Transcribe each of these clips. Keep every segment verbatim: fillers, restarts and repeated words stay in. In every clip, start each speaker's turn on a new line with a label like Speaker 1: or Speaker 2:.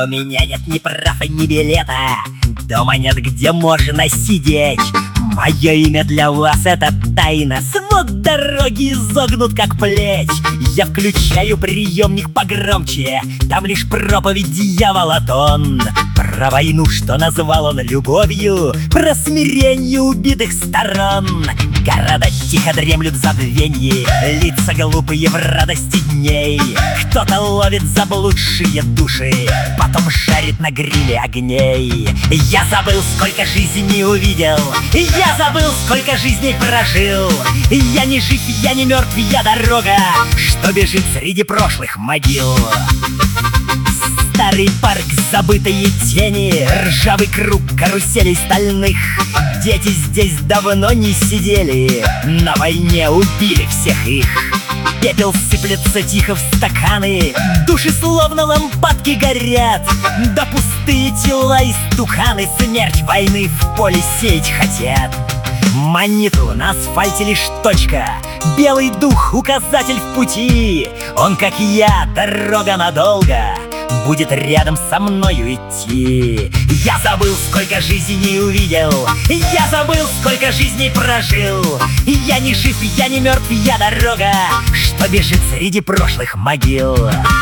Speaker 1: меня нет ни прав и ни билета. Дома нет, где можно сидеть. Мое имя для вас — это тайна. Свод дороги изогнут, как плеть. Я включаю приемник погромче. Там лишь проповедь дьявола тон. Про войну, что назвал он любовью, про смирение убитых сторон. Города тихо дремлют в забвенье, лица глупые в радости дней. Кто-то ловит заблудшие души, потом жарит на гриле огней. Я забыл, сколько жизней увидел, я забыл, сколько жизней прожил. Я не жив, я не мертв, я дорога, что бежит среди прошлых могил. Старый парк, забытые тени, ржавый круг каруселей стальных. Дети здесь давно не сидели, на войне убили всех их. Пепел сыплется тихо в стаканы, души словно лампадки горят. Да пустые тела и стуканы смерть войны в поле сеять хотят. Монету на асфальте лишь точка, белый дух — указатель в пути. Он, как я, дорога надолго, будет рядом со мною идти. Я забыл, сколько жизней увидел, я забыл, сколько жизней прожил. Я не жив, я не мертв, я дорога, что бежит среди прошлых могил.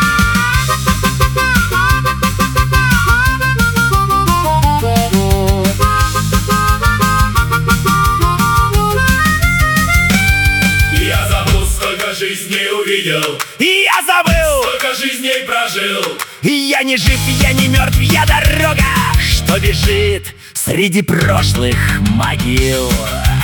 Speaker 2: Я забыл, сколько жизней увидел,
Speaker 1: Я забыл,
Speaker 2: сколько жизней прожил.
Speaker 1: я не жив, я не мертв, я дорога, что бежит среди прошлых могил.